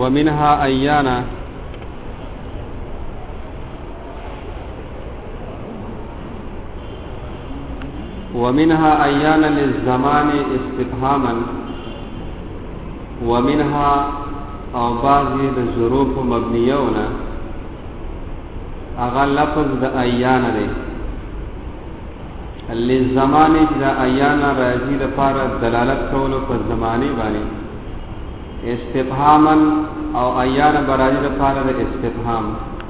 ومنها أيانا للزمان استفهاما ومنها او بعضی د ظروف مبنیونا اغا لفظ د ایانا دی للزمان د ایانا راځي د پاره دلالت کولو په زمانی باندې استفهاما او ایانا راځي د پاره د استفهام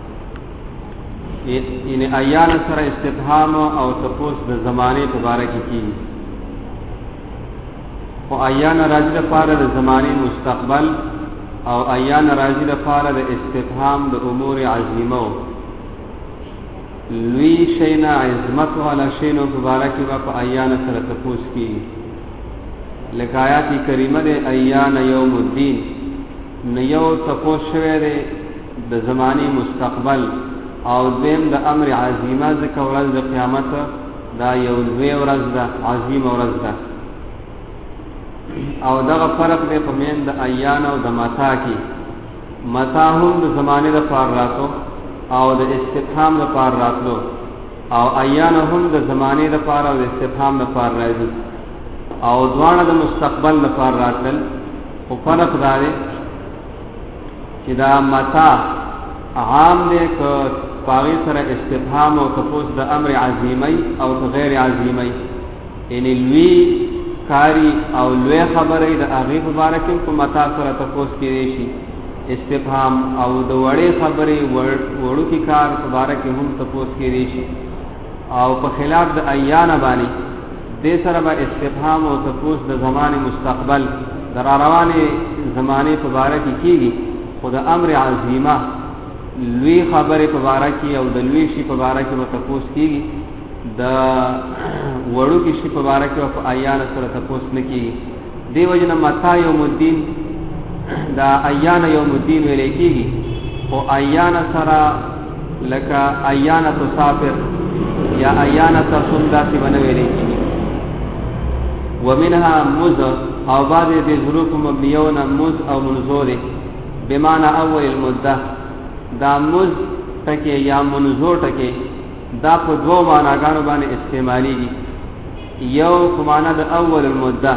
ان ایانا سره استفهام او تپوس د زمانه په اړه کې کیږي او ایانا راځي د پاره د زمانه مستقبل او ایانا راځي د پاره د استفهام د امور عظیمه لوی شینا عظمت والا شینو په اړه کې په ایانا سره تپوس کیږي لکه آیات کریمه د ایانا یوم الدین نیو تپوس شوه د زمانه مستقبل او دیم د امر عظیمه ذکر ورځ د قیامت دا یو لوی ورځ ده عظیم ورځ ده او دغه فرق دی په مین د ایانا او د متا کې متا هم د زمانه د پار راتو او د استفهام د پار راتلو او ایانا هم د زمانه د پار او د استفهام د پار راځي او دواړه د مستقبل د پار راتل او فرق دا دی چې دا متا عام دی که پاوی سره استفهام او تفوس د امر عظیمی او غیر عظیمی ان لوی کاری او لوی خبره د هغه مبارک په متا سره تفوس کړي شي استفهام او د وړې خبره وړو کی کار مبارک هم تفوس کړي شي او په خلاف د ایانا باندې د سره به استفهام او تفوس د زمانه مستقبل در روانه زمانه مبارک کیږي خو د امر عظیمه لوی خبره په باره کې او د لوی شي په باره کې متفوس کیږي د وړو کې شي په باره کې په ایانا سره تفوس نه کیږي دی وجنه متا یوم الدین دا ایانا یوم الدین ویل کیږي او ایانا سره لکه ایانا تسافر یا ایانا تصندا سی بنوي ویل کیږي ومنها مز او بعد د ظروف مبنیون مز او منظور بمعنى اول المده دا مز تکي یا منظور تکي دا په دوه معناګانو باندې استعماليږي یو په معنا د اول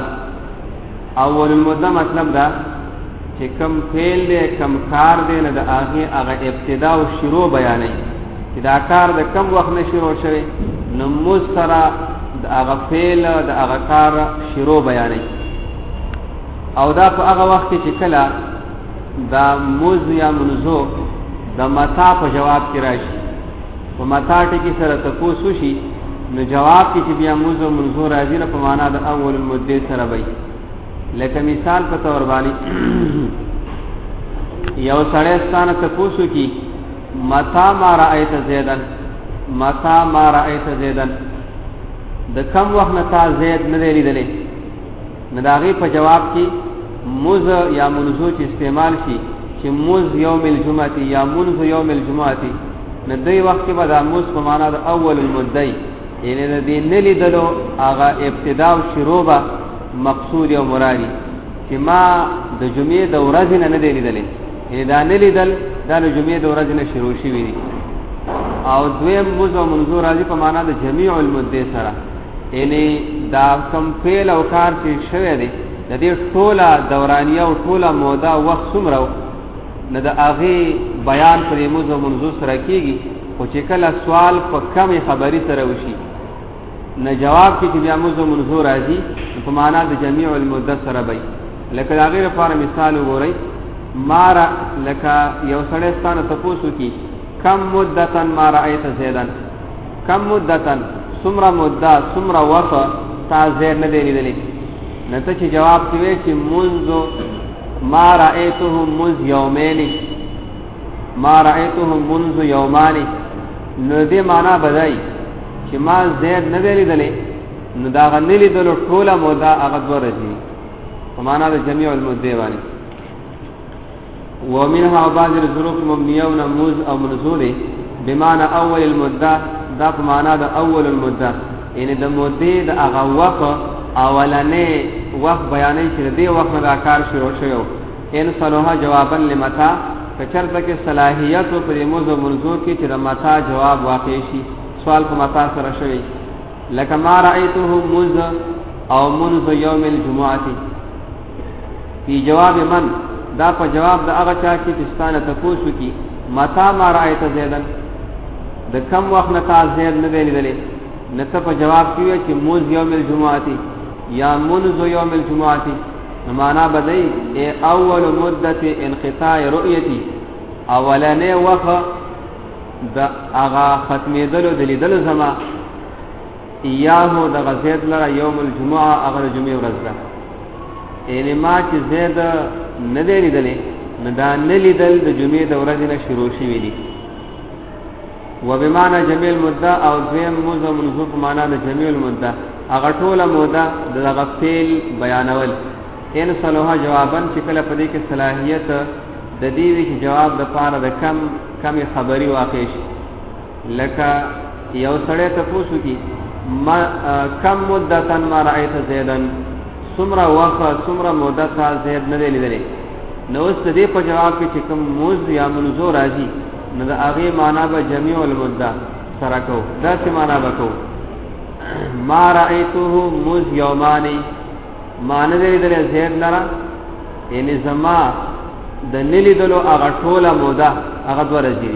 المده مطلب دا چې کم فعل دی کم کار دی نه د هغه ابتدا او شروع بیانې چې دا کار د کم وخت نه شروع شوی نو مز سره د هغه فعل د هغه کار شروع بیانې او دا په هغه وخت کې چې کله دا مز یا منظور د متا په جواب کې راشي په متا ټکی سره تاسو شي نو جواب کې چې بیا موضوع منظور راځي په معنا د اول المده سره وي لکه مثال په تور باندې یو سړی ستانه تاسو کې متا ما رأيت زیدن د کم وخت نه تا زید نه دی لیدلې نه داغي په جواب کې موز یا منظور چې استعمال شي چې موز یوم الجمعه یا منذ یوم الجمعه نه دی وخت کې به د موز په معنا د اول المدعي یعنی د دې نه لیدلو هغه ابتدا او شروع به مقصود او مرادي چې ما د جمعې د ورځې نه دی لیدلې یعنی دا نه لیدل دا د جمعې د ورځې نه شروع شي وي او دویم موز او منظور راځي په معنا د جميع المدعي سره یعنی دا کم فعل او کار چې شوی دی د دې ټوله دورانیه او ټوله موده وخت څومره نه د هغه بیان پر موضوع منظور سره کیږي او چې کله سوال په کمې خبري سره وشي نه جواب کې بیا موضوع منظور راځي په معنا د جميع المده سره وي لکه دا غیر لپاره مثال وګورئ مار لکه یو سړی ستانه تاسو کې کم مدتن ما رأيت زیدن کم مدتن سمره مدة سمره وقت تا زید نه دی لیدلی نه ته چې جواب کوي چې منذ ما رأيتهم منذ يومين ما رأيتهم منذ يومان نو دې معنا بدای چې ما زید نه دی لیدلی نو دا غنی لیدلو ټوله موده هغه ورځي په معنا د جميع المده باندې ومنها بعض الظروف مبنيه نموز او منظور بمعنى اول المده دا په معنا د اول المده یعنی د مده د هغه وخت اولنې وخت بیانې چې دې وخت دا کار شروع شوی ان صلوها جوابا لمتا کچرته کې صلاحیت او پر موضوع منظور کې چې د متا جواب واقع شي سوال په متا سره شوی لکه ما رأيته منذ او منذ يوم الجمعه په جواب من دا په جواب د هغه چا کې چې ستانه تاسو کې متا ما رأيت زیدن د کم وخت نه تا زید نه دی لیدلې نه ته په جواب کې چې منذ يوم الجمعه یا منذ يوم الجمعه معنا بدای اول مدت انقطاع رؤیتی اولنه وخت د اغا ختمېدلو د لیدلو زما یاهو د غزید لره یوم الجمعه اغه جمعه ورځ ده یعنی ما چې زید نه دی لیدلې نه دا نه لیدل د جمعه د ورځې نه شروع شوی دي وبمعنى جميع المده او ذم موضوع منصوب معنا د جميع المده اغه ټوله موده د غفل بیانول ان صلوها جوابا چې کله په دې کې صلاحیت د دې چې جواب د پاره د کم خبري واقع شي لکه یو سړی ته پوښتنه کی ما کم مدتن ما رأيت زیدن سمرا وقت سمرا مدت زید نه دی لیدلې نو اوس دې په جواب کې چې کوم موز یا منظور راځي نو د هغه معنا به جميع المده سره کو دا څه معنا وکړو ما رأيته موز یومانی مان دې دې زید لرا یعنی زما د نلی دلو هغه ټوله موده هغه ورځي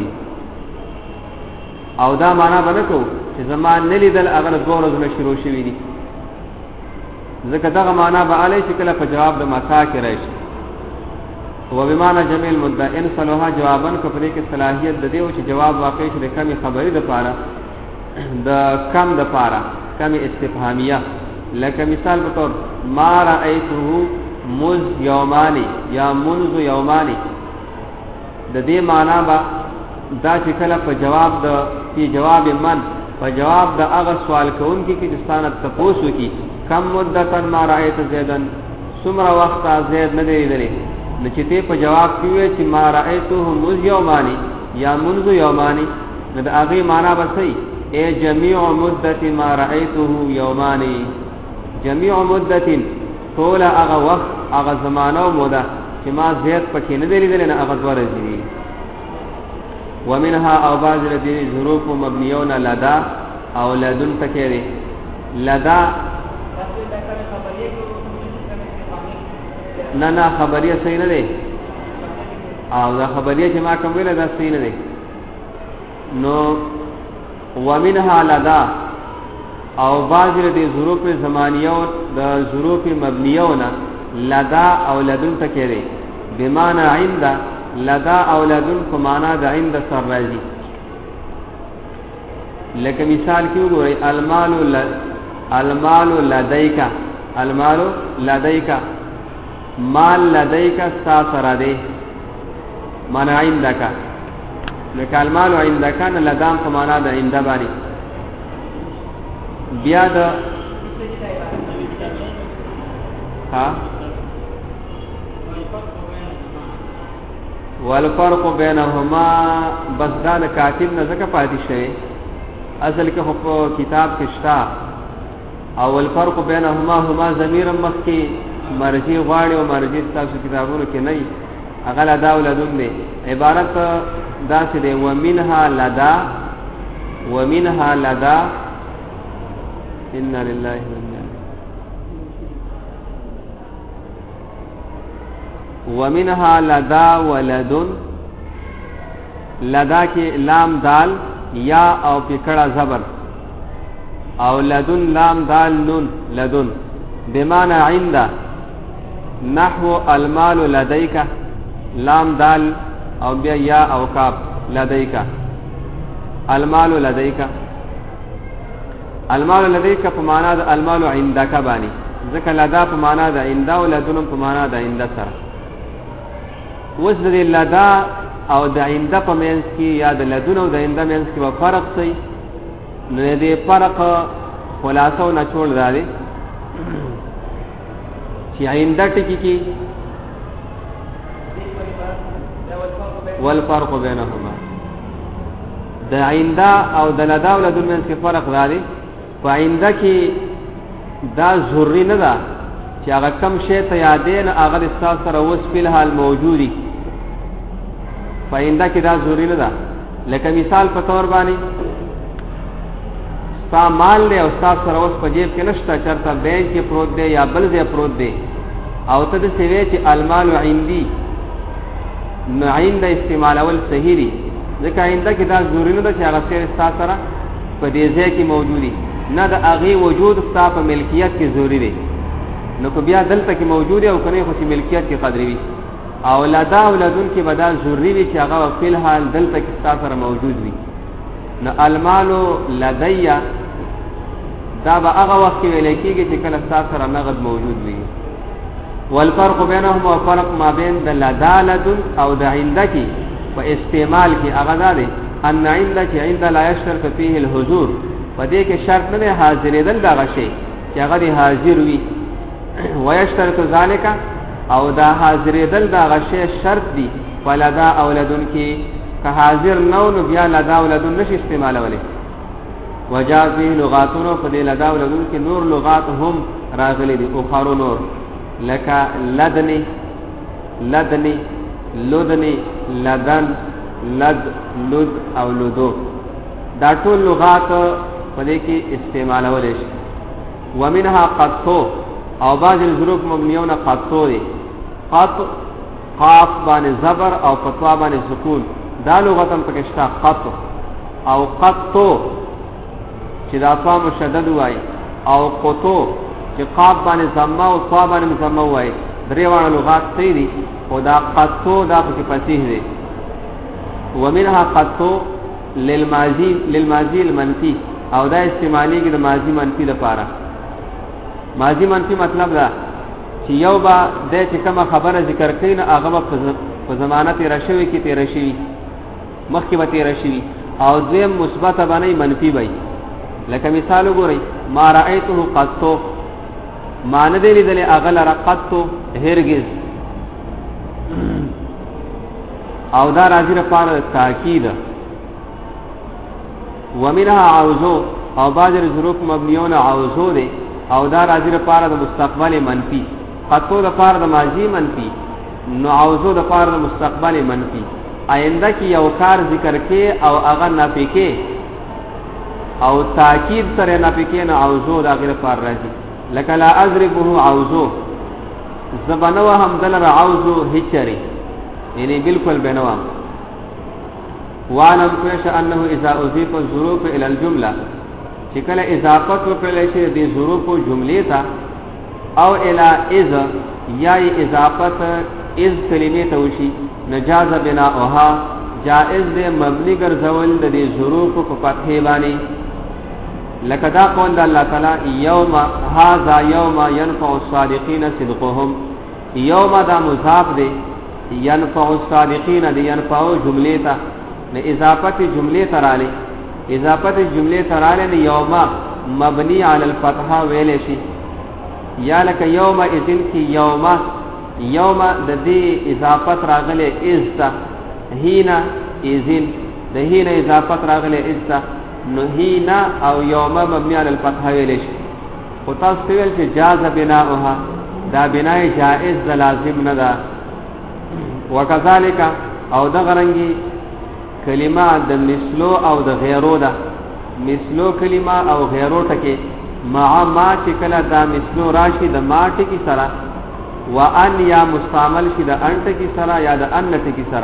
او دا معنا باندې کو چې زما نلی دل هغه د ورځې شروع شوې دي ځکه دا معنا به علي چې کله په جواب د مسا کې راشي و بمعنى جميع المده ان صلوها جوابا کفرې کې صلاحيت د دې او چې جواب واقع شي د کمی خبرې د پاره د کم د پاره کمی استفهامیه لکه مثال په تور ما رأيته مذ یومانی یا منذ یومانی د دې معنا با دا چې کله په جواب د په جواب من په جواب د هغه سوال کوونکی کې ستانه تاسو کې کم مدتن ما رأيت زیدن سمره وخت زید نه دی لري نو چې ته په جواب کې وې چې ما رأيته مذ یومانی یا منذ یومانی نو د هغه معنا به صحیح ای جميع مدت ما رأيته یومانی جميع مدت طول هغه وخت هغه زمانه او موده چې ما زیات پکې نه دی لیدل نه هغه ورځي ومنها او بعض الذي ظروف مبنيون لدى او لدن تکری لدى نه خبریه صحیح نه دی او دا خبریه چې ما کوم ویل دا صحیح نه دی نو ومنها لدى او بعض د ظروف زمانیه او د ظروف مبنیه نه لدا او لدن تکری بمعنى عند لدا او لدن په معنا د عند سر راځي لکه مثال کې وګورئ المال لدیکا المال لدیکا مال لدیکا سره دی معنا عندک لکه المال عندک نه لدام په معنا د عند باندې بیا د ها والفرق بينهما بس دا کاتب نه زکه پاتې شي اصل کې په کتاب کې شتا او الفرق بينهما هما ضمیر مخکي مرجي غواړي او مرجي تاسو کتابونو کې نه اغل ادا ولدون دي عبارت دا څه دی ومنها لدا ان لله ومنها لدا ولد لدا کې لام دال یا او پکړه زبر او لدن لام دال نون لدن بمعنى عند نحو المال لديك لام دال او بیا یا او کاف لديك المال لديك المال لديك په معنا د المال عندك باندې ځکه لدا په معنا د عند او لدن په معنا د عند سره وس د لدا او د عند په منځ کې یا د لدن او د عند منځ کې فرق صحیح نو دې فرق خلاصو نه ټول راځي چې عند ټکی کې والفرق بينهما د عند او د لدا او لدن منځ کې فرق راځي په عند کې دا ضروري نه ده چې هغه کم شی ته یادین هغه د استاد سره اوس په حال موجودي پاینده کې دا ضروري نه ده. لکه مثال په تور باندې ستا مال دی او استاد سره اوس په جیب کې نشته، چرته بینک کې پروت دی یا بل ځای پروت دی، او ته د سوي چې المال عندي نو عند استعمال اول صحیح دی، ځکه آینده کې دا ضروري نه ده چې هغه شی استاد سره په دې ځای کې موجودي، نه د هغه وجود ستا په ملکیت کې ضروري دی. نو کو بیا دلته کې موجود او کنه خو چې ملکیت کې قدرې وي او لدا اولادون کې بدل ضروري وي چې هغه په الحال دلته کې ستا سره موجود وي. نو المال لدیا دا به هغه وخت کې ویل کېږي چې کله ستا سره نقد موجود وي. والفرق بينهما فرق ما بين د لدالد او د عندك په استعمال کې هغه ده ان عندك عند لا يشترط فيه الحضور، پدې کې شرط نه حاضرېدل دا غشي چې هغه حاضر وي، ويشترط ذلك او دا حاضرېدل دا غشي شرط دي ولدا اولادن کې که حاضر نو نو بیا لدا اولادن نشي استعمالوله. وجاء فيه لغاتون فدې لدا اولادن کې نور لغات هم راغلي دي او خارو نور لکه لدنی لدنی لدنی لدن لد لد او لدو، دا ټول لغات په دې کې استعمالول شي. ومنها قطو او بعض الظروف مبنيون قطو دي، قط قاف باندې زبر او فتوا باندې سکون، دا لغت هم پکې شته قط او قطو چې دا فا مشدد وای، او قطو چې قاف باندې ضمه او طا باندې ضمه وای، درې وړ لغات صحیح دي او دا قطو دا پکې فصیح دي. ومنها قطو للماضي المنفي او دا استعمالي کې د ماضي منفي لپاره. ماضي منفي مطلب دا چې یو با د چې کومه خبره ذکر کین هغه په زمانه تیر شوی کې تیر شوی مخکې به تیر شوی او دویم مثبت باندې منفي وای. لکه مثال وګورئ ما رأيته قطو، ما نه دی لیدلې هغه لره قطو هرگز، او دا راځي لپاره تاکید. ومنها عوزو او بعض الظروف مبنيون عوزو دي او دا راځي لپاره د مستقبل منفي، قطو د لپاره د ماضي منفي، نو عوزو د لپاره د مستقبل منفي. آینده کې یو کار ذکر کې او هغه نافي کې او تاکید سره نافي کې نو عوزو د هغه لپاره راځي. لکه لا اضربه عوزو زبنو هم دلر عوزو هچري، یعنی بالکل بنوام. وعلم كويش انه اذا اضيف الظروف الى الجمله، چې کله اضافت وکړل شي د ظروف او جملې ته او الى اذا یا اضافت اذ کلمې ته وشي نجاز بناؤها، جائز ده مبني ګرځول د دې ظروف په فتحې باندې. لکه دا قول الله تعالی یوم هذا یوم ينفع الصادقین صدقهم، یوم دا مضاف ده ينفع الصادقین دي ينفع جملې ته نه اضافت جملې تراله، اضافت جملې تراله نه یوم مبني علی الفتحه ویل شي. یا لکه یوم اذن کی یوم د دې اضافت راغله ازتا، هینا اذن د هینا اضافت راغله ازتا، نو هینا او یوم مبني علی الفتحه ویل شي. او تاسو ویل چې جاز بناؤها، دا بناء جائز لازم نه ده. وکذالک او د غرنګي کلمه د مثلو او د غیرو ده، مثلو کلمه او غیرو ټکي مع ما چې کله دا مثلو راشي د ما ټکی سره، وان یا مستعمل شي د ان ټکی سره یا د ان ټکی سره.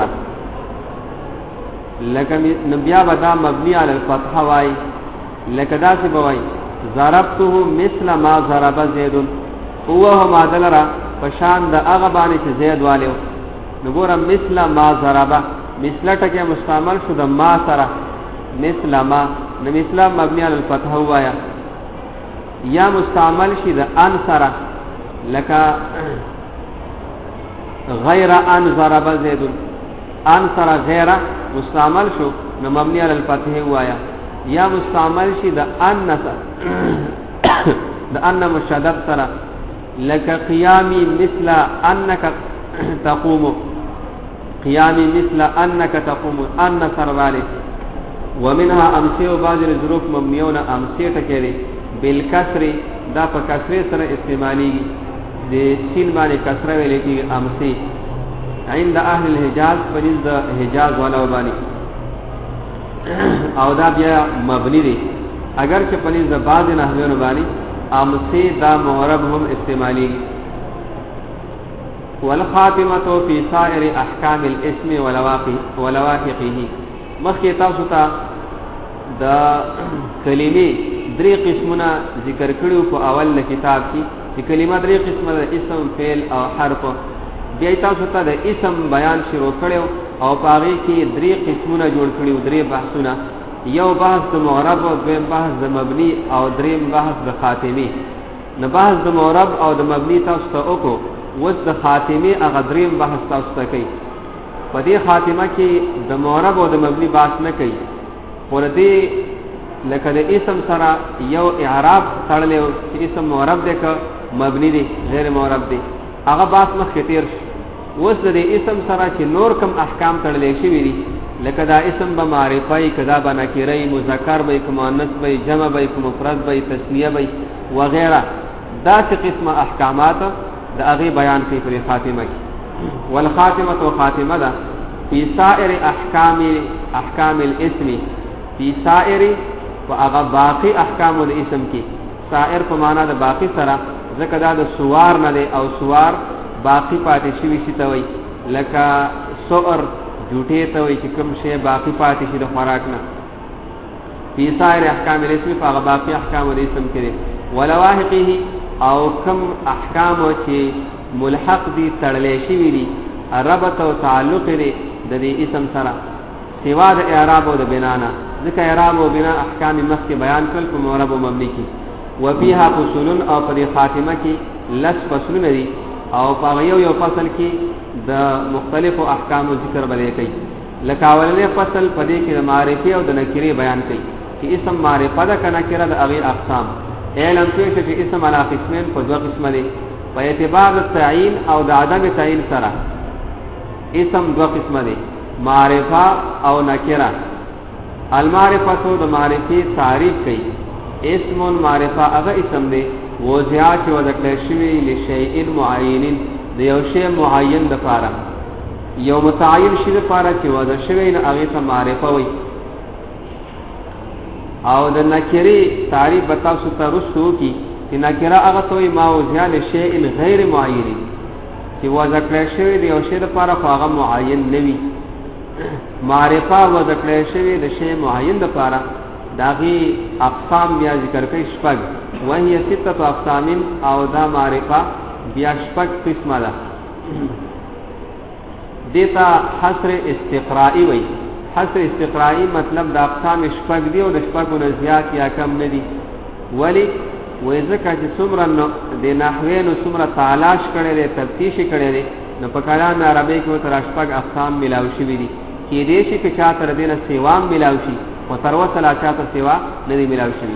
لکه نبیا بدا مبني علی الفتح وای، لکه دا څه بوای ضربته مثل ما ضرب زید، هو ما دلرا پشان د هغه باندې چې زید والو. نګورم مثل ما ضرب، مثل ټکی مستعمل شو د ما سره، مثل ما نو مثل مبني علی الفتح وایا، یا مستعمل شي د ان سره، لکه غیر ان ضرب زید، ان سره غیر مستعمل شو نو مبني علی الفتح وایا، یا مستعمل شي د ان سره د ان مشدد سره، لکه قیامی مثل انک تقوم، قیامی مثل انک تقوم ان سرواله. ومنها امثله بعض الظروف مبنيون امثله تکری بالکسر، دا په کسره سره استعمالي د سین باندې کسره ویل کی امسی عند اهل الحجاز پنځ د حجاز والا باندې او دا بیا مبنی دی اگر چې پنځ د بعض نحویانو باندې امسی دا معرب هم استعمالی والخاتمه فی سائر احکام الاسم ولواحقه مخکې تاسو ته دا کلمې درې قسمونه ذکر کړو په اول کتاب کې چې کلمه درې قسمه ده اسم فعل او حرف بیا تاسو ته د اسم بیان شروع کړو او پاره کې درې قسمونه جوړ کړو درې بحثونه یو بحث د معرب او دویم بحث د مبني او دریم بحث د خاتمي نه بحث د معرب او د مبني تاسو ته وکړو وس د خاتمي هغه دریم بحث تاسو ته کوي په دې خاتمه کې د معرب او د مبني بحث نه کوي ورته لکه د اسم سره یو اعراب تړلې چې اسم معرب دی که مبني دی غیر معرب دی هغه بحث مخکې تیر وس د اسم سره چې نور کم احکام تړلې شوی دي لکه دا اسم به معرفه کدا به نکره مذکر به مؤنث به جمع به مفرد به تثنیه به وغیرہ دا څه قسمه احکامات د هغه بیان کوي په خاتمه کې والخاتمه خاتمه ده فی سائر احکام الاسم فی سائر واغه باقی احکام د اسم کې سائر په معنا د باقی سره ځکه دا د سوار نه دی او سوار باقی پاتې شوی شي ته وای لکه سوار جوټه ته وای چې کوم شی باقی پاتې شي د خوراک نه فی سائر احکام الاسم فاغه باقی احکام د اسم کې ولواحقه او کم احکام چې ملحق دي تړلې شوی دي ربط او تعلق لري د دې اسم سره سوا د اعراب او د بنا نه ځکه اعراب او بنا احکام مخکې بیان کړل په معرب او مبني کې وفيها فصول او په خاتمه کې لس فصلون دي او په یو فصل کې د مختلفو احکام ذکر بلې کوي لکه اولنې فصل په دې کې د معرفي او د نکري بیان کوي چې اسم معرفه ده کنه کړه د هغه اقسام علم کې چې اسم علی قسمین په دوه قسمه دي په اعتبار د تعیین او د عدم تعیین سره اسم دوه قسمه دي معرفه او نکره المعرفه د معرفي تعریف کوي اسم معرفه هغه اسم دی وضع چې وذکر شوی لشیء معین د یو شی معین د پاره یو متعین شی د پاره چې وضع شوی نه هغه ته معرفه وي او د نکری تعریف بتاوسو ته رسو کی چې نکره هغه توي ما وضع لشیء غیر معین چې وضع شوی د یو شی د پاره هغه معین نوي معرفه وذکر شوی د شی معین د پاره داغي اقسام بیا ذکر کوي شپږ وهي سته اقسام او دا معرفه بیا شپږ قسمه ده دیتا حصر استقرائی وی حصر استقرائی مطلب دا اقسام شپږ دی او د شپږو نه زیات یا کم نه دي ولی وې ځکه چې څومره د نحوینو څومره تلاش کړي دي تفتیش کړي دي نو په کلام عربی کې تر شپږ اقسام ملاوي شوی دي کې دې شي چې چا تر دینه سیوام ملاوي شي او تر وصله چا تر سیوا نه دی ملاوي شوی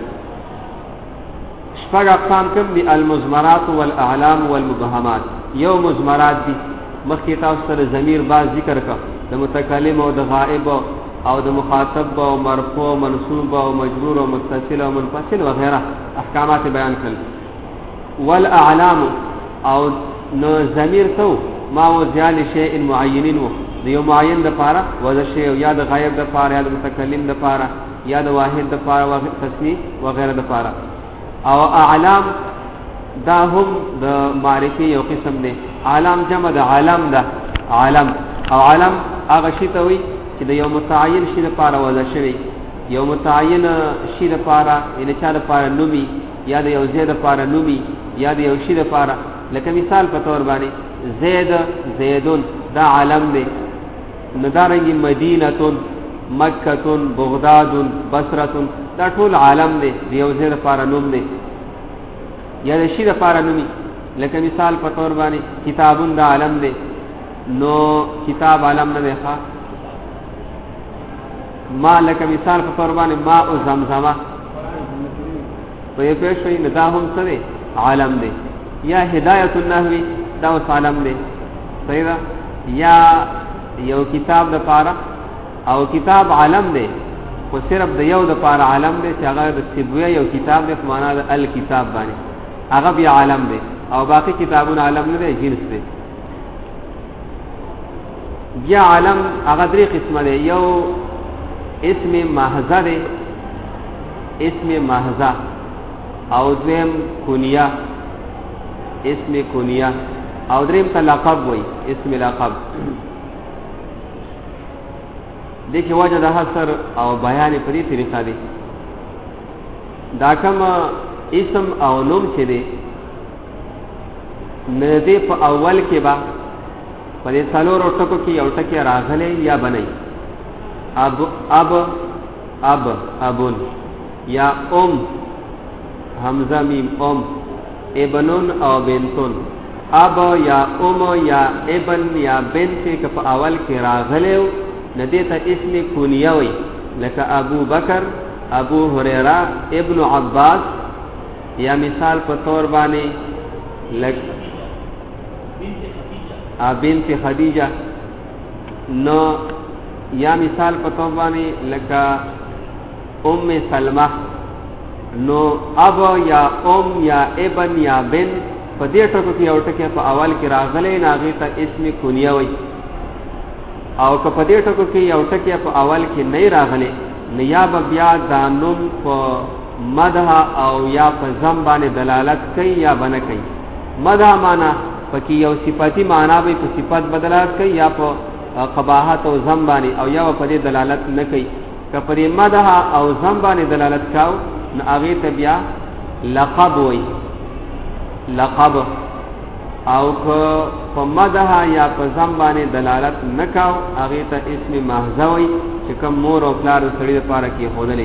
شپږ اقسام کوم دي المزمرات والاعلام والمبهمات یو مزمرات دي مخکې تاسو سره ضمیر باز ذکر کا د متکلم او د غائب او د مخاطب او مرفوع منصوب او مجرور او متصل او منفصل وغيرها احکامات بیان کړل والاعلام او نو ضمیر تو ما وجال شیء معین و یو معین د پاره وذ شی او یا د غایب د پاره یا د متکلم د پاره یا د واحد د پاره او تسنی وغيرها د پاره او اعلام دا هم د معرفي یو قسم دی عالم جمع د عالم ده عالم او عالم هغه شی ته وي چې د یو متعین شی لپاره وضع شوی یو متعین شی لپاره ان چا لپاره نومي یا د یو زید لپاره نومي یا د یو شی لپاره لکه مثال په تور باندې زید زیدون دا عالم دی ندارنګي مدینه مکه بغداد بصره دا ټول عالم دی د یو زید لپاره نوم دی یا د شی لپاره نومي لکه مثال په تور باندې کتابون دا عالم دی نو کتاب عالم نه دی ښا ما لکه مثال په تور باندې ماء زمزمه په یو پېښوي ندا هم سره عالم دی یا هدایت النحوی دا عالم دی صحیح ده یا یو کتاب د پاره او کتاب عالم دی خو صرف د یو د پاره عالم دی چې هغه د سیبوی یو کتاب د معنا د الکتاب باندې هغه بیا عالم دی او باقی کتابونه علم نه دی، جنس دی. بیا علم هغه درې قسمه دی، یو اسم محضه دی، اسم محضه، او دویم کنیه، اسم کنیه، او دریم ته لقب وای، اسم لقب. دغه وجه د حصر او بیان په دې طریقه دی. دا کوم اسم او نوم چې دی نه دی په اول کې با په دې څلورو ټکو کې یو ټکی راغلی یا بنئ، اب ابون، یا حمزه میم ابنون او بنتون. اب یا یا ابن یا بنت که په اول کې راغلیو ندی ته اسم کنیه وي، لکه ابو بکر، ابو هريره، ابن عباس، یا مثال په تور باندې لکه بنت خدیجه، نو یا مثال په تور باندې لکه سلمہ. نو اب یا یا ابن یا بن په دې ټکو کې یو ټکی په اول کې راغلی ناغي ته اسم کنیه وي، او که په دې ټکو کې یو ټکی په اول کې نه راغلی نو یا بیا دا نوم په مدح او یا په ذم باندې دلالت کوي یا بنه کوي. مدح معنا پکې یو صفتی معنا به په صفت بدلات کوي، یا په قباحت او ذم باندې، او یا په دې دلالت نه کوي. که په مدح او ذم باندې دلالت کاو نو هغه ته بیا لقب وي، لقب. او که په مدح یا په ذم باندې دلالت نه کاو هغه ته اسم محضه وي، چې کوم مور او پلار سړي لپاره کې خودلې.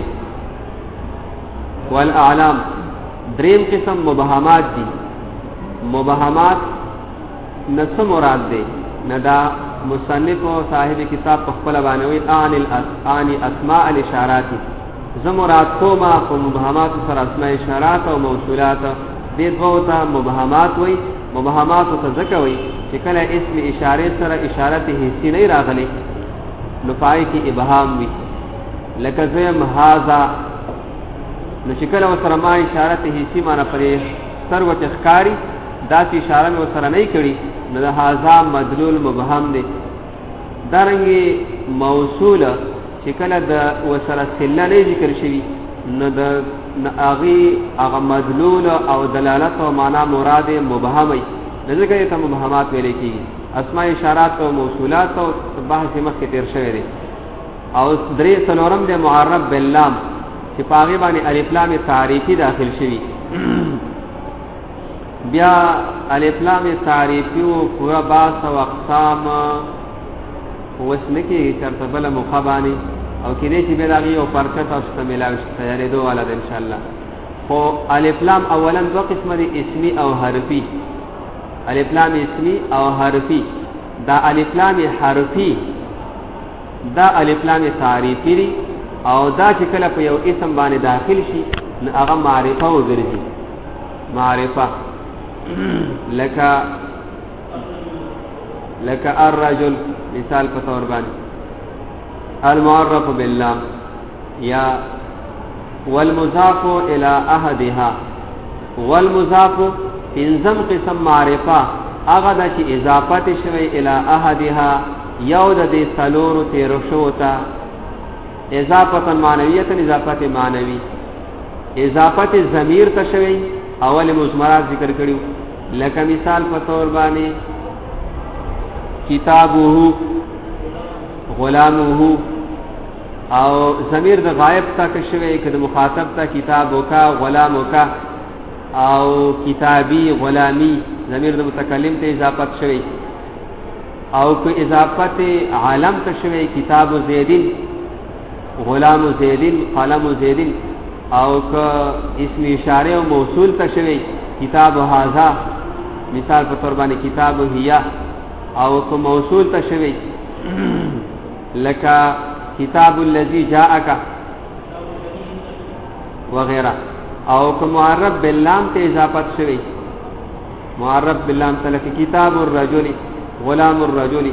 والاعلام دریم قسم مبهمات دي. مبهمات نس مراد دي نه دا مصنف او صاحب کتاب په خپل باندې وی ان اسماء الاشارات، زمرات کوما په مبهمات سره اسماء اشارات او موصولات دې دوه ته مبهمات وی. مبهمات ته ځکه وی چې کله اسم اشاره سره اشاره حسی نه راغلي نو پای کې ابهام وی، لکه زم هاذا، نو چې کله سره ما اشاره حسی معنا پرې سرو تخکاری دا چې اشاره نو سره نه کړي نو هاذا مدلول مبهم دی. دارنګي موصول چې کله د وسره سله نه ذکر شوی نو د هغه مدلول او دلالت او معنا مراد مبهمي، ځکه ته مبهمات ویل کیږي. اسماء اشارات او موصولات او بحث مخکې تیر شوی دی. او درې څلورم د معرب باللام چې پاغي باندې الف لام تعریفي داخل شوی. بیا الف لام تعریفي او پورا باس او اقسام وسنه کې چرته بل مخابانی او کله چې بلاغي او پرچه تاسو ته ملاوي تیارې دوه ولادت ان شاء الله. خو الف لام اولا دو قسمه دي، اسمی او حرفي. الف لام اسمی او حرفي. دا الف لام حرفي دا الف لام تعریفي دي، او دا چې کله په یو اسم باندې داخل شي نو هغه معرفه وګرځي. معرفه لك الرجل مثال په تور باندې المعرف باللام، یا والمضاف الى احدها. والمضاف انزم قسم معرفه هغه د چې اضافت شوی الى احدها یو د دې څلورو تیر شو تا اضافه معنویه، اضافت معنوي، اضافت ضمیر ته شوی اول مضمرات ذکر کړیو. لکه مثال په تور باندې کتابه، غلامه، او ضمیر د غائب تا کشوی کده مخاطب تا کتابو کا غلامو کا، او کتابی غلامی ضمیر د متکلم ته اضافت شوی. او کو اضافت عالم کشوی کتاب زیدین، غلام زیدین، قلم زیدین. او که اسم اشاره او موصول تشوی کتاب هذا، مثال په تور باندې کتاب هيا. او که موصول تشوی لکه کتاب الذي جاءك وغيرها. او که معرب باللام ته اضافت شوی، معرب باللام تلک کتاب الرجل، غلام الرجل.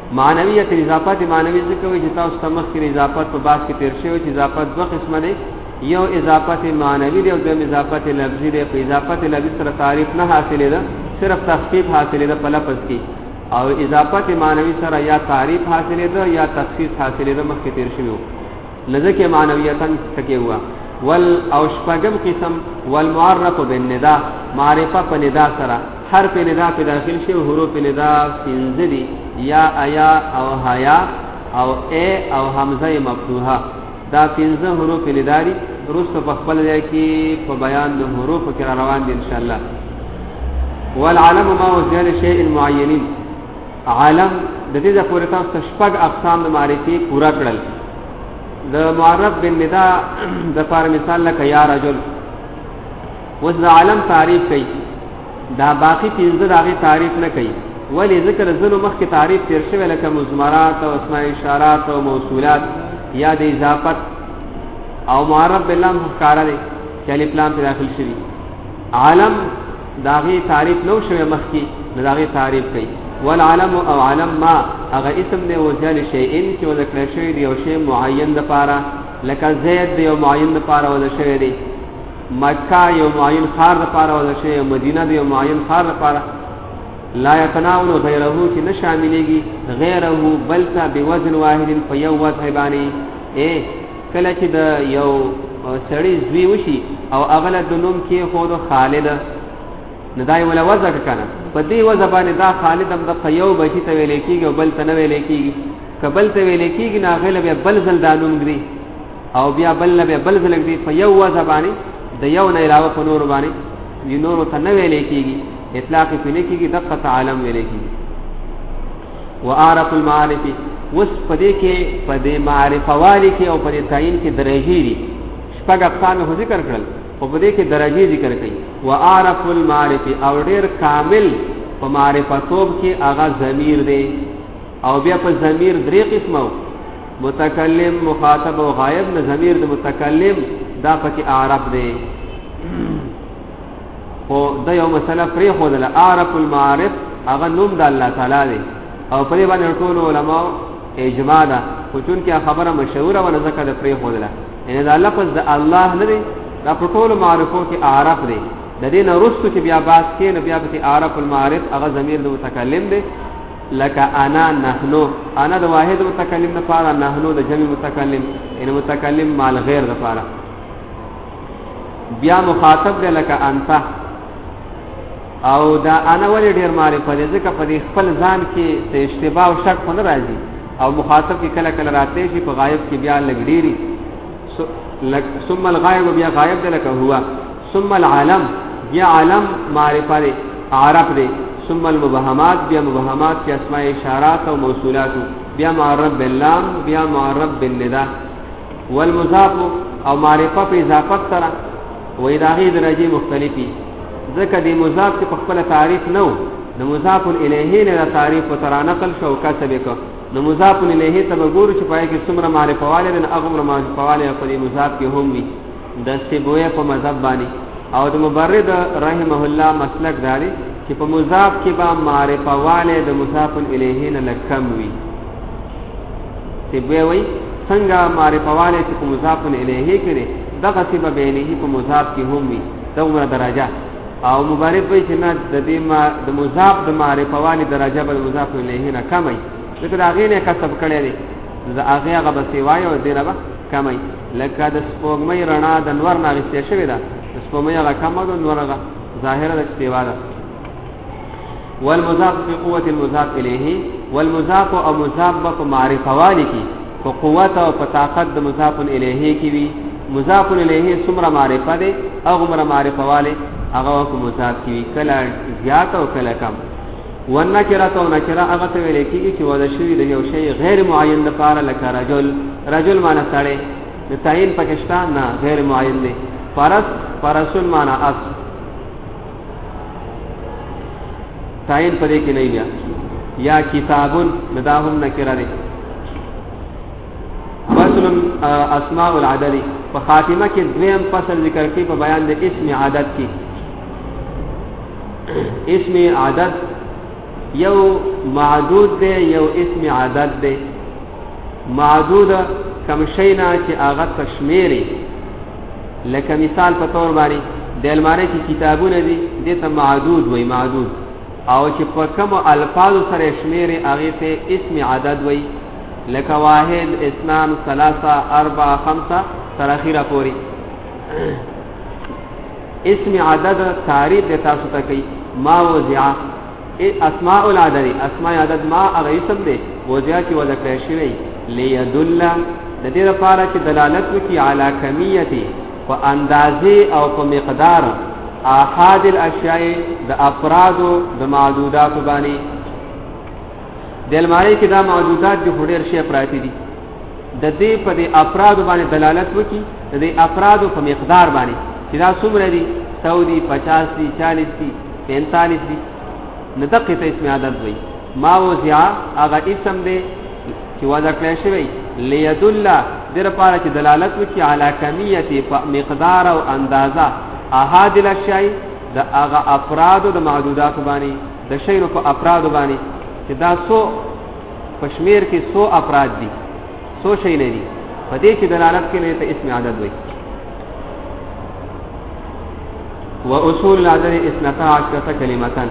معنویت اضافت معنوی ذکر وی چې تاسو تمخ کې اضافت په باس کې تیر شوی چې اضافت دوه قسمه دي، یو اضافت معنوی دی او د اضافت لفظی دی. په اضافت لفظی سره تعریف نه حاصلې ده، صرف تخفیف حاصلې ده په لفظ کې، او اضافت معنوی سره یا تعریف حاصلې ده یا تخصیص حاصلې ده. مخکې تیر شوی لذکه معنویتن تکي هوا. ول او شپږم قسم والمعرف بالنداء، معرفه په ندا سره. حرف ندا په داخل شي، حروف ندا پنځه دي، یا ایا او حیا او ا او حمزه مفتوحه. دا پنځه حروف ندا دي. درست په خپل ځای کې په بیان د حروف کې روان دي ان شاء الله. والعلم ما وزن شيء معين، علم د دې د پورې تاسو شپږ اقسام د معرفي پورا کړل. د معرف بالنداء د فار مثال لکه یا رجل، وز د علم تعریف کوي، دا باقی پنځه دغه تعریف نه کوي. ولی ذکر زلو مخ کی تعریف تیر شوی لکه مضمرات او اسماء اشارات او موصولات یا د اضافت او معرف بالله مخکاره دي چې الف لام په داخل شوی. عالم داغي تعریف نو شوی مخ کی داغي تعریف کوي. والعلم او علم ما هغه اسم دی وجل شیئن چې وذکر شوی دی او شی معین د پاره، لکه زید دی او معین د پاره وذ شوی دی، مکه یو معین خار د پاره وذ شوی، مدینه دی یو معین خار د پاره. لا يتناول غيره چې نه شاملېږي غیره بلته بوزن واحد په یو وضع باندې. کله چې د یو سړی زوی وشي او اغله د نوم کې خود خالد ندای ولا وضع کنه، په دې وضع باندې دا خالد هم د یو بچی ته ویل کېږي او بل ته نه ویل کېږي. کبل ته ویل کېږي نه غله به بل زل دانوم غري او بیا بل به بل زل غري په یو وضع باندې د یو نه علاوه په نور باندې دی نور ته نه ویل کېږي، اطلاق په لیکي کې دقه عالم ویل کېږي. واعرف المعارف، وس پدې کې پدې معرفه والی کې او پدې تعین کې درجې دي. شپږ اقسام هو ذکر کړل او پدې کې درجې ذکر کړي. واعرف المعارف او ډېر کامل په معرفتوب کې هغه ضمیر دی، او بیا په ضمیر درې قسمه متکلم مخاطب او غائب. نه ضمیر د متکلم دا پکې اعرف دی. او دا یو مسله پرې خو ده اعرف المعارف هغه نوم د الله تعالی دی او پرې باندې ټول علما اجماع ده. خو چون کې خبره مشهوره و نه ذکر پرې خو ده، ان دا لفظ د الله نه دی، دا په ټول معرفو کې اعرف دی. د دې نه رستو چې بیا باس کې نه بیا په اعرف المعارف هغه ضمیر د متکلم دی، لکه انا نحنو، انا د واحد متکلم نه پاره، نحنو د جمع متکلم، ان متکلم مال غیر د پاره. بیا مخاطب دی لکه انت، او دا انا ولې ډیر معرفه دي ځکه په دې خپل ځان کې څه اشتباه او شک نه راځي، او مخاطب کې کله کله راته شي په غایب کې بیا لګډيري. ثم الغائب بیا غایب ده لکه هوا. ثم العالم بیا عالم معرفه دي عرب دي. ثم المبهمات بیا مبهمات کې اسماء اشارات او موصولات. بیا معرب باللام بیا معرب بالنداء. والمضاف او معرفه په اضافت سره وې داغي درجه مختلفي، ځکه د مضاف په خپل تعریف نو د مضاف الیه نه تعریف او تر نقل شو کسب کو. نو مضاف الیه ته وګورو چې پای کې څومره معرفه والے نه اغمر معرفه والے په دې مضاف کې هم وي د سیبوی په مذهب باندې. او د مبرد رحمه الله مسلک داري چې په مضاف کې با معرفه والے د مضاف الیه نه لکم وي. سیبوی وي څنګه معرفه والے چې په مضاف الیه کې لري دغه سیبه بینه په مضاف کې هم وي دغه درجه. او مبارک وي چې نه د دې ما د مضاف د معرفه والی درجه به مضاف الیه نه کمای، ځکه دا غینه کسب کړي دي دا هغه به سیوای او دینه به کمای. لکه د سپوږمۍ رڼا د نور نه غشته شوی دا د سپوږمۍ هغه کم او د نور هغه ظاهره د سیوا ده. والمضاف في قوه المضاف الیه، والمضاف او مضاف په معرفه والی کې په قوت او په طاقت د مضاف الیه کې وي. مضاف الیه څومره معرفه ده هغه معرفه والی هغه کو مضاف کی کله زیات او کله کم. والنکره او نکره هغه ته ویل کیږي چې ودا شوی د یو شی غیر معین لپاره، لکه رجل، رجل معنی سړی، د تعین پاکستان نه غیر معین دی. فرس، فرسون معنی اس، تعین پدې کې نه بیا. یا کتابون مداهم نکره دی. فصل اسماء العدد، په خاتمه کې دویم فصل ذکر کوي په بیان د اسم عدد کې. اسم عدد یو معدود دی یو اسم عدد دی. معدود کم شینا چې هغه تشمیري لکه مثال په تور باندې د الماری کې کتابونه دي دته معدود وای معدود او چې په کوم الفاظ سره شمیر هغه ته اسم عدد وای لکه واحد اثنان ثلاثه اربعه خمسه تر اخره پوری اسم عدد تعریف د تاسو ته کوي ما وضع اسماء العدد اسماء عدد ما هغه اسم دی وضع چې وذکر شوی ليدل د دې لپاره چې دلالت وکړي علی کمیت په اندازې او په مقدار احاد الاشیاء د افراد د معدودات باندې د الماری کې دا معدودات د هډر شی پراتی دي د دې په د افراد باندې دلالت وکړي د دې افراد په مقدار باندې چې دا څومره دي 100 دي 50 دي 40 دي 45 دي ندقه ته اسم عدد وي ما وضع هغه اسم دی چې وضع کړی شوی ليدل در پاره چې دلالت وکړي علی کمیت په مقدار او اندازه احاد الاشیاء د هغه افراد د معدودات باندې د شیرو په افراد باندې چې دا 100 پشمیر کې 100 افراد دي 100 شی نه دي په دې کې دلالت کوي ته اسم عدد وي واصول العدد 12 کلمتان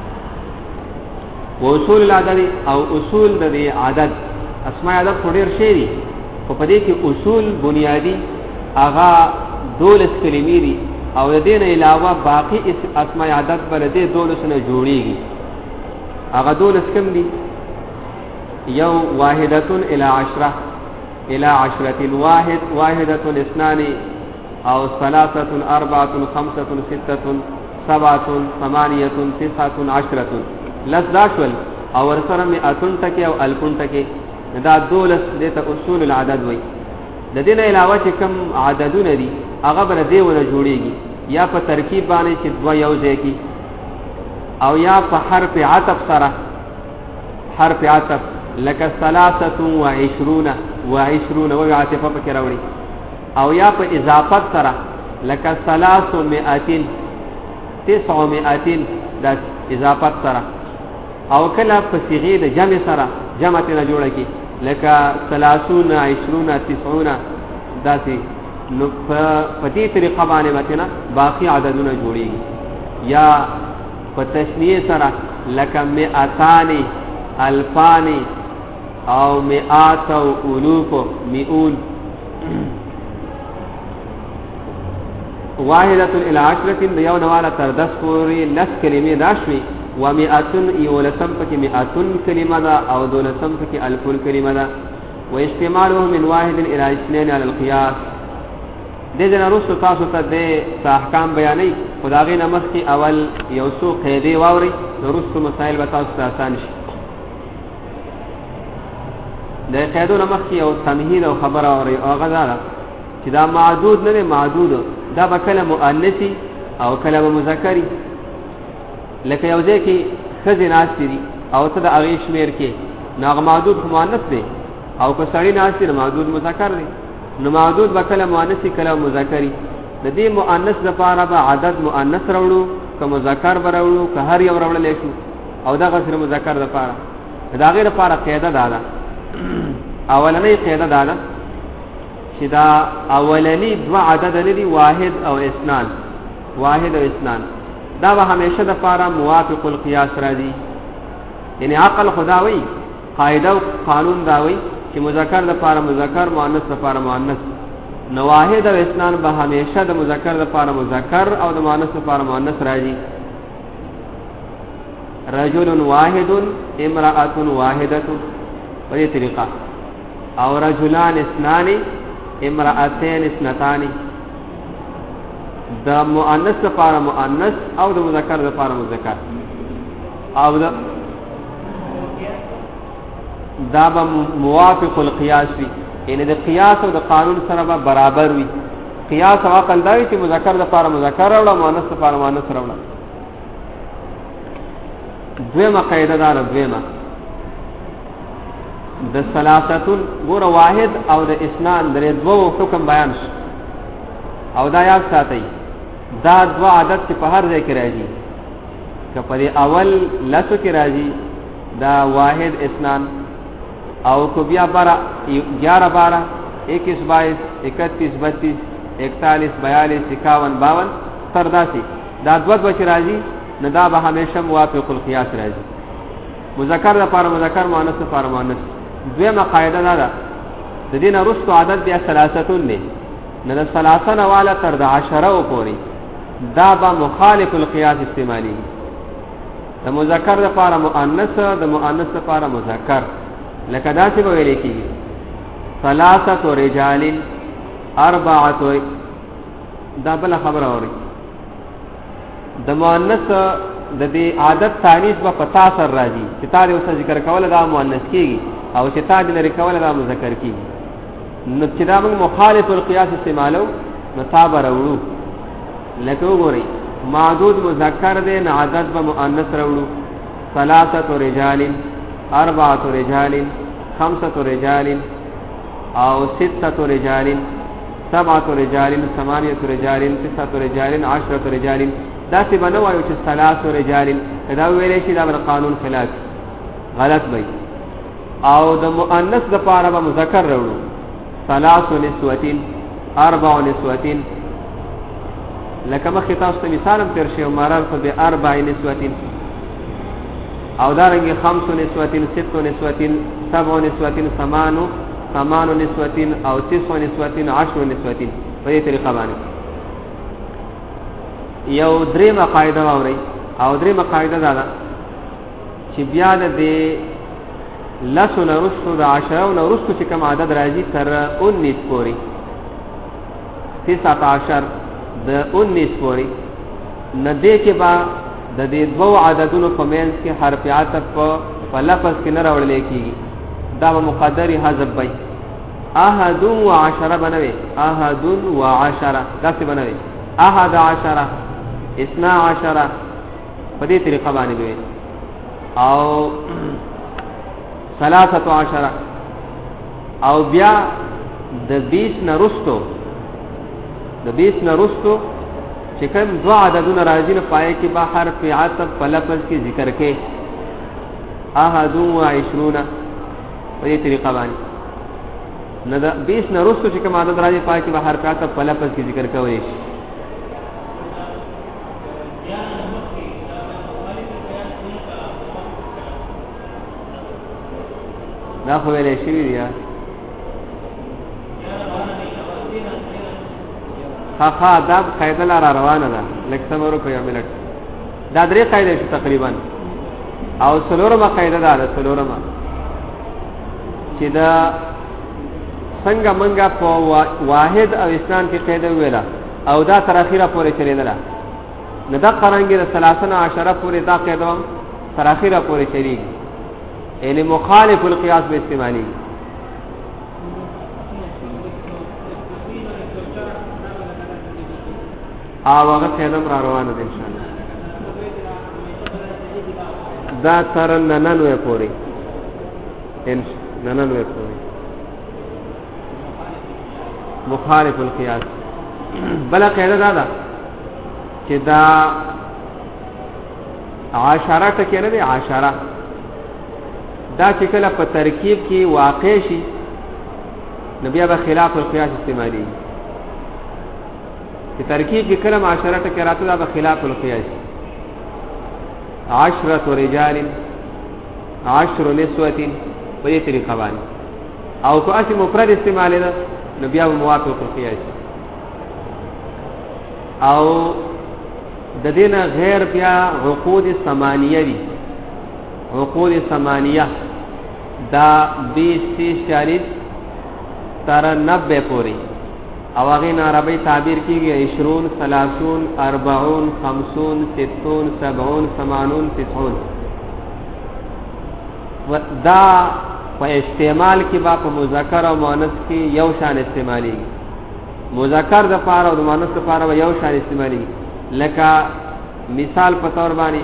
واصول العدد او اصول د عدد اسماء عدد ډیر شی دي په دې کې اصول بنیادی اغا 12 کلمې دي او د دې نه علاوه باقی اسماء عدد بل دې 12 نه جوړيږي اغا 12 کم دي یو واحده الى 10 الى 10 واحد واحده اثنان او ثلاثه اربعه خمسه سته سبعه ثمانيه تسعه 10 لذاشل او ورسره مئاتن تکي او الفن تکي دا 12 دته اصول العدد وای د دې نه علاوه چې کوم عددونه دي هغه بر دې ونه جوړيږي یا په ترکیب باندې چې دوا یو ځای کی او یا په حرف عطف سره حرف عطف لکه 23 و20 و عاطفه پکې راوړي او یا په اضافت سره لکه 300 900 د اضافت سره او کله په صيغه د جمع سره جمع ته جوړه کی لکه 30 20 90 داسې نو په دې طریقه باندې وته باقی عددونه جوړيږي یا په تشنیه سره لکه 200 الفان او مئات او الوف مئون واحده الى 10 د یو نواله تر 10 پورې لس کلمې داشوي ومئاتن یولسم پکې مئاتن کلمه ده او دولسم پکې الفن کلمه ده واستعماله من واحد الى اثنين على القياس د دې نرسو تاسو ته د احکام بیانې خدای نمخ کې اول یو څو قاعده واوري نرسو مسائل به تاسو ته آسان شي د قاعده نمخ کې یو تمهید او خبر اوري او غزاله چې دا معدود نه معدود دا به کلمه مؤنثي او کلمه مذکری لکه یو ځای کې خزي ناشتي او ته د هغه شمیر کې ناغ معدود مؤنث دی او که سړی ناشتي معدود مذکر دی نو معدود به کله مؤنثي کله مذکری د دې مؤنث لپاره به عدد مؤنث راوړو که مذکر راوړو که هر یو راوړل شي او دا غیر مذکر لپاره دا غیر لپاره قاعده ده اولنۍ قاعده ده چې دا اولنی دو عدد لري واحد او اثنان واحد او اثنان دا به همیشه د لپاره موافق القياس راځي یعنی عقل خداوي قاعده او قانون داوي چې مذکر لپاره مذکر مؤنث لپاره مؤنث نو واحد او اثنان به همیشه د مذکر لپاره مذکر او د مؤنث لپاره مؤنث راځي رجل واحد امراه واحده په دې طریقه او رجلان اثنان امرأتين اثنتان د مؤنث لپاره مؤنث او د مذکر لپاره مذکر او دا به موافق القياس وي یعنی د قياس او د قانون سره به برابر وي قياس او عقل دا وي چې مذکر لپاره مذکر او مؤنث لپاره مؤنث راوړل دویمه قاعده دا دویمه د ثلاثه ګور واحد او د اثنان درې دوه حکم بیان شي او دا یاد ساتي دا دوا عدد چې په هر ځای کې راځي که په اول لسو کې راځي دا واحد اثنان او کو بیا 11 12 21 22 31 32 41 42 51 52 تر داسي دا دوت بچ راځي نه دا به همیشه موافق القياس راځي مذکر لپاره مذکر مؤنث لپاره مؤنث دویمه قاعده دا ده د دې نه رستو عدد بیا ثلاثتون نه نه د ثلاثه نه والا تر د 10 پورې دا به مخالف القياس استعمالي د مذکر لپاره مؤنث د مؤنث لپاره مذکر لکه دا څه به ویل کېږي ثلاثه رجال اربعه دا بل خبره اوري د مؤنث د دې عادت تانیث په پتا سر راځي چې تا دې اوس ذکر کوله دا مؤنث کیږي او چې تا دې لري کوله دا مذکر کیږي نو چې دا موږ مخالف القياس استعمالو نو تابع راوړو لکه وګورئ معدود مذکر دې نه عادت به مؤنث راوړو ثلاثه رجال اربعه رجال خمسه رجال او سته رجال سبعه رجال ثمانيه رجال تسعه رجال 10 رجال دا څه بنوایو چې ثلاثه رجال دا ویلې شي دا قانون خلاف غلط وي او د مؤنث د پاره به مذکر راوړو ثلاثه نسوتين اربع نسوتين لکه مخکې تاسو ته مثال هم تر شي مرر په اربع نسوتين او دارنګ خمس نسوتين ست نسوتين سبع نسوتين ثمان نسوتين او تسع نسوتين 10 نسوتين په دې طریقه باندې یو درېمه قاعده واوري او درېمه قاعده دا ده چې بیا د لسو نرستو د 10 نرستو چې کوم عدد راځي تر 19 پورې 19 د 19 پورې نه دې کې با د دې دوه عددونو په منځ کې حرف عطف په لفظ کې نه راوړل کېږي دا به مقدري حذف وي احد و 10 بنوي احد و 10 دا څه بنوي احد 10 12 په دې طریقه باندې وي او 13 او بیا د 20 نرستو چې کوم دوا عددونه راځي نه پای کې به حرف عطف په لفظ کې ذکر کې احد و 20 په دې طریقه باندې نه د 20 نرستو چې کوم عدد راځي پای کې به حرف عطف په لفظ کې ذکر کوي دا خو ویلې شي بیا ها دا قاعده لار روانه ده لکه څنګه کوي ملک دا درې قاعده شي تقریبا او څلورمه قاعده ده څلورمه چې دا څنګه منګه په واحد او اسنان کې قاعده ویلا او دا تر اخیره پورې چلیدله نه دا قرانګي د 13 پورې دا قاعده تر اخیره پورې چلیږي یعنی مخالف القياس به استعمالي هغه کلم را روانه دي ان شاء الله دا تر 99 پورې ان 99 پورې مخالف القياس بل قاعده دا چې دا 10 ټکي نه دي 10 دا چې کله په ترکیب کې واقع شي نبي به خلاف القياس استعمالي چې ترکیب کې کله 10 ټکي راته به خلاف القياس 10 رجال 10 نسوة په دې طریقه باندې او کو اسی مفرد استعمال ده نبي به موافق القياس او د دینه غیر بیا عقود ثمانیه دي عقود ثمانیه دا 20 30 40 تر 90 پوری او هغه عربی تعبیر کیږي 20 30 40 50 60 70 80 90 و دا په استعمال کې با په مذکر او مؤنث کې یو شان استعمالي مذکر د پاره او د مؤنث د پاره یو شان استعمالي لکه مثال په تور باندې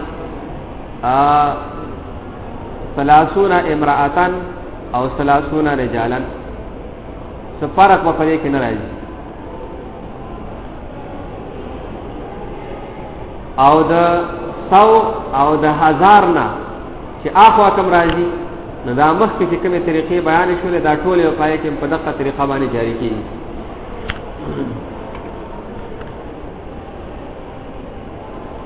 30 امرأتان او 30 رجالان څه فرق په دې کې نه راځي او د 100 او د 1000 نه چې اخوا کوم راځي نو دا مخکې چې کومه طریقې بیان شولې دا ټول یو پای کې په دغه طریقه باندې جاری کیږي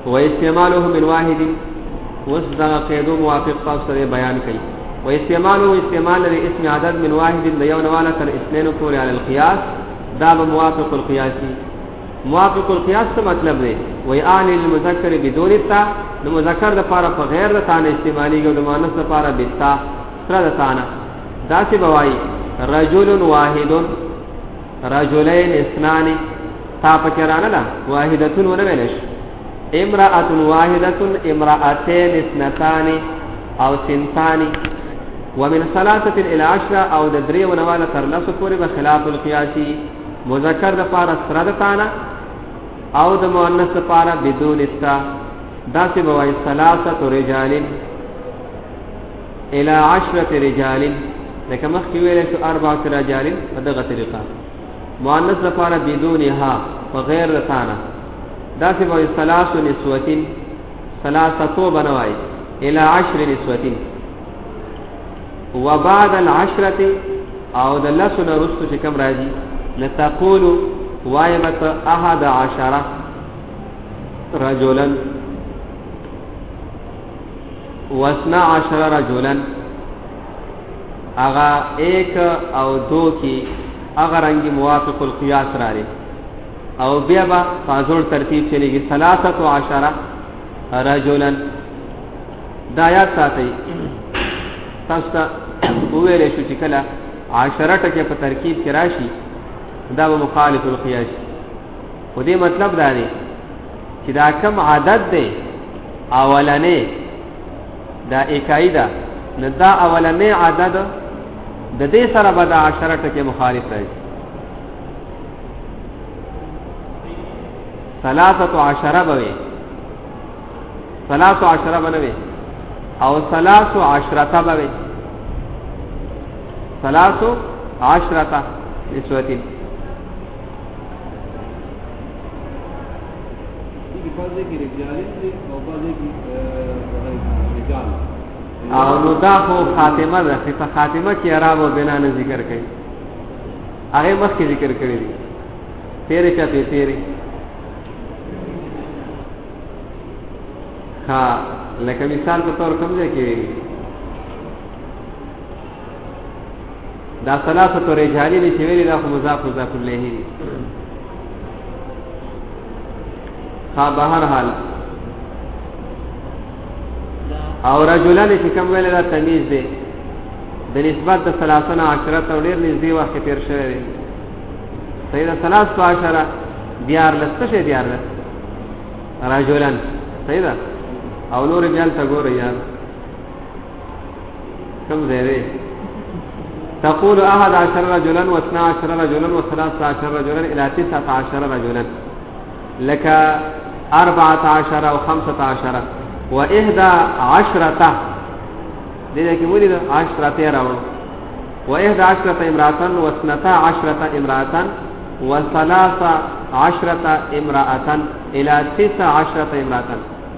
و استعماله من واحد وصدا قیدو موافق تاسو بیان کړي و استعماله استعمال اسم عدد من واحد د یو نواله تر اثنين پورې علی القياس دا موافق القياسي موافق القياس څه مطلب دی وای ان المذکر بدون تا نو مذکر د لپاره په غیر د تانه استعمالي او د مؤنث لپاره بتا سره د تانه دا څه بوای رجل واحد رجلين اثنان تا پکرانه لا واحدتون ونویلش امرأة واحدة امرأتين اثنتان او سنتان ومن 3 الى 10 او د درې ونواله تر لس پورې بخلاف القياسي مذکر د پاره سره د تانه او د مؤنث لپاره بدون استا دا څه بوای 3 رجال الى 10 رجال لکه مخکې ویل شو 4 رجال په دغه طریقه مؤنث لپاره بدونها وغیر رتانا دا څه وایي 3 نسوتين 3 بنوای الى 10 نسوتين وبعد العشرة او د لسن رستو چې کوم راځي لتقول وایمت 11 رجلا و12 رجلا اغا 1 او 2 کی اگر رنگی موافق القیاس راری او بیا با فاضل ترتیب چلیگی 13 رجلا دایات ساتی تاستا اویلے شو چکلا 10 ٹکے پا ترکیب کی راشی دا با مخالف القیاس و دی مطلب داری چی دا کم عدد دے اولنے دا اکائی دا ندا اولنے عدد د دې سره به د 10 ټکي مخالف راځي 13 به 13 بنوي او 13 به 13 نسوتين او نو دا خو خاتمه ده په خاتمه کې اعراب او بنا نه ذکر کړي هغه مخکې ذکر کړی دي تیرې چاته تیرې ها لکه مثال په تور کوم ځای کې دا 3 رجالي چې ویلي دا خو مضاف الیه دي ها بهر حال او رجلان چې کوم ویل دا تمیز دی د نسبت د 13 او ډیر نږدې وخت تیر شوی دی صحیح ده 13 دیار لسته شه دیار رجلان صحیح ده او نور رجال تا ګور یار کوم ځای دی تقول 11 رجلا و12 رجلا و13 رجلا الى 19 رجلا لك 14 او 15 و11 دې کې ولې 10 راوړو و11 امراتن و12 امراتن و13 امراتن الى 19 امراتن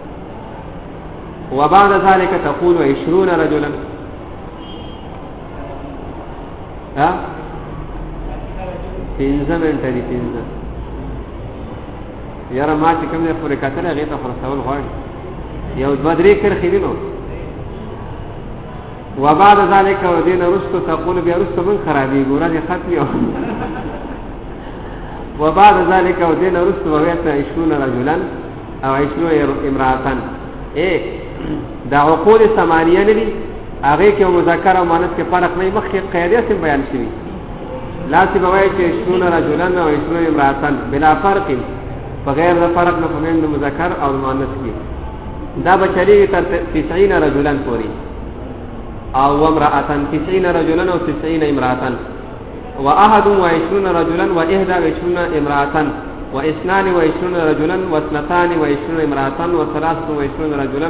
وبعد ذلك تقول 20 رجلا ها 15 منټه دي 15 یاره ما چې کوم نه پورې کتل هغه ته خلاصول غواړي یو بدرې کرخې دي نو وبعد ذلك ودين رستو تقول بیا رستو من خرابي ګوره دي ختمي وبعد ذلك ودين رستو ويت 20 رجلا او 20 امراتن دا عقول ثمانیه ندي هغه کې مذکر او مؤنث کې فرق نه مخکې قاعده سم بیان شوی لا سی بوای چې 20 رجلا او 20 امراتن بلا فرق بغیر د فرق نه پمن د مذکر او مؤنث کې دا بچری تر 90 رجلا پوری او امراتن 90 رجلا او 90 امراتن واحد و 20 رجلا و 21 امراتن و22 رجلا و22 امراتن و23 رجلا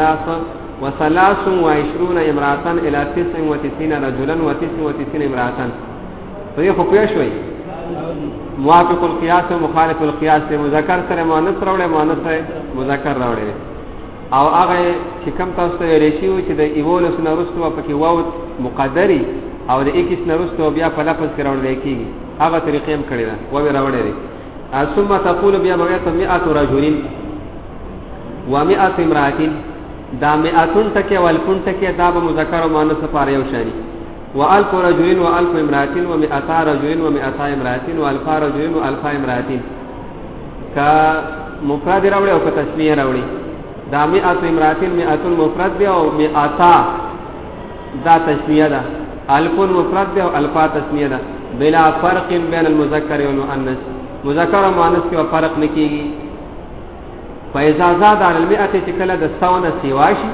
و23 امراتن الى 99 رجلا و99 امراتن فدې خو پوه شوي موافق القياس او مخالف القياس مذکر سره مؤنث راوړي مؤنث سره مذکر راوړي او هغه چې کوم تاسو ته ریشیو چې د ایولس نرستو په کې واو مقدري او د اکس نرستو بیا په لفظ کې راوړل کېږي هغه طریقې هم کړی دا و راوړي ثم تقول بیا بغیت 100 رجل و100 امراتین دا مئاتون تکي او الفون تکي دا به مذکر او مؤنث لپاره یو شانی و1000 رجل و1000 امراتین و100 رجل و100 امراتین و1000 رجل و1000 امراتین کا مفرد راوړي او کا تسنیه راوړي دا 100 امراتین 100 مفرد دی او 100 دا تسنیه ده الفون مفرد دی او الفا تسنیه ده بلا فرق بین المذکر والمؤنث مذکر او مؤنث کې فرق نکېږي فاذا زاد عن المئه تکله د 100 نه سیواشي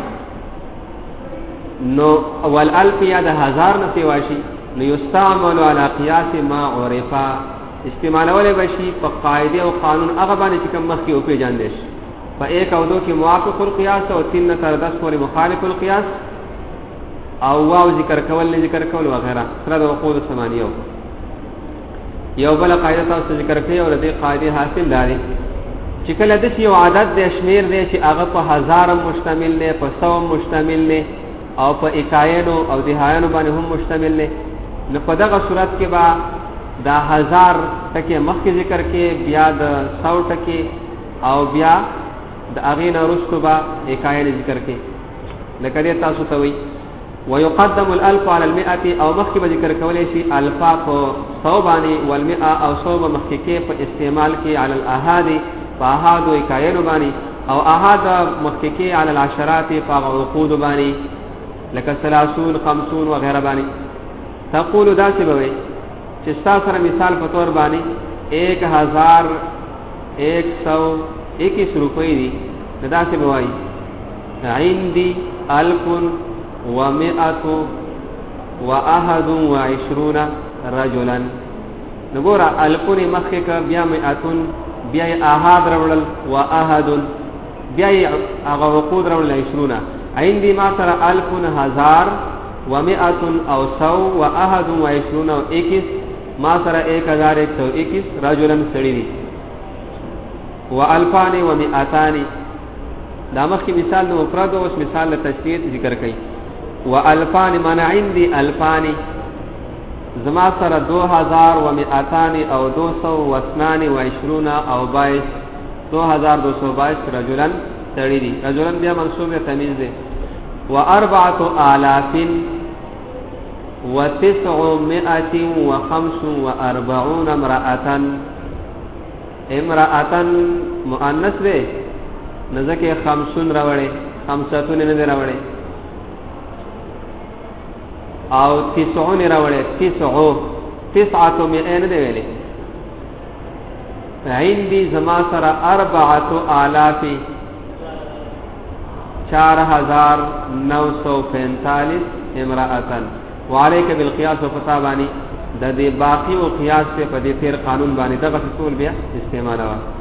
نو والالف یا د 1000 نه سیواشي نو یستعمل على قياس ما عرفا استعمالول بشي په قاعده او قانون هغه باندې چې کوم مخکې او پیژان دي په 1 او 2 کې موافق القياس او 3 تر 10 پورې مخالف القياس او واو ذکر کول وغیرہ سره د وقود ثمانیه یو بل قاعده تاسو ذکر کړئ او د قاعده حاصل لري چې کله د یو عدد د شمیر دی چې هغه په 1000 مشتمل نه په 100 مشتمل نه او په اکاینو او دهایانو باندې هم مشتمل نه نو په دغه صورت کې با دا 1000 ټکي مخکې ذکر کې بیا د 100 ټکي او بیا د اغین رستو با اکاین ذکر کې لکه تاسو ته وایي ويقدم الالف على المئه او مخکې به ذکر کولای شي الفا په 100 باندې والمئه او 100 مخکې کې په استعمال کې على الاحاد فاحاد او اکاین باندې او احاد مخکې کې على العشرات فعقود باندې لکه 30 50 وغيرها باندې تقول داسې به چې تاسو سره مثال په تور باندې 1121 روپۍ دي داسې به وایي عندي 1121 رجلا نګور الفون مخک بیا 100 بیا احاد رول و احد بیا هغه وقود رول 20 عندي ما ترى 1000 و100 او 100 و احد و 20 او 21 ما ترى 1121 رجلا سړي دي و الفان و 200 دا مخکې مثال د مفرد او مثال د تشدید ذکر کړي و الفان من عندي الفان زما سره 2200 او 222 او 22 2222 رجلن تړي دي رجلن بیا منصوب تمیز دي و 4000 و 945 امرأة مؤنث ده نزدیک 50 راوړي 50 نه راوړي او 90 راوړي 900 نه دی ویلي عندي زما سره 4000 4945 امرأة وعليك بالقياس وفتاباني د دې باقي او قياس په دې تیر قانون باندې دغه ټول بیا استعمالوه